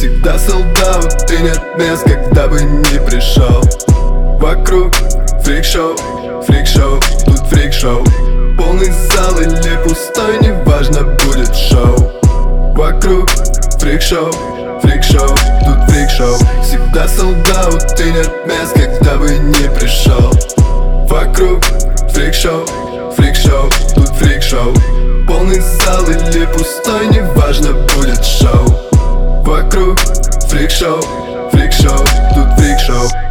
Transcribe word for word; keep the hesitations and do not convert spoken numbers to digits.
Всегда солдат, и нет мест, когда бы не пришел. Вокруг фрик-шоу, фрик-шоу, тут фрик-шоу. Полный зал или пустой, неважно, будет шоу. Вокруг фрик-шоу, фрик-шоу, тут фрик-шоу. Всегда солдат, и нет мест, когда бы не пришел. Вокруг фрик-шоу, фрик-шоу, тут фрик-шоу. Полный зал или пустой, неважно, будет шоу. Вокруг фрик-шоу, фрик-шоу, тут фрик-шоу.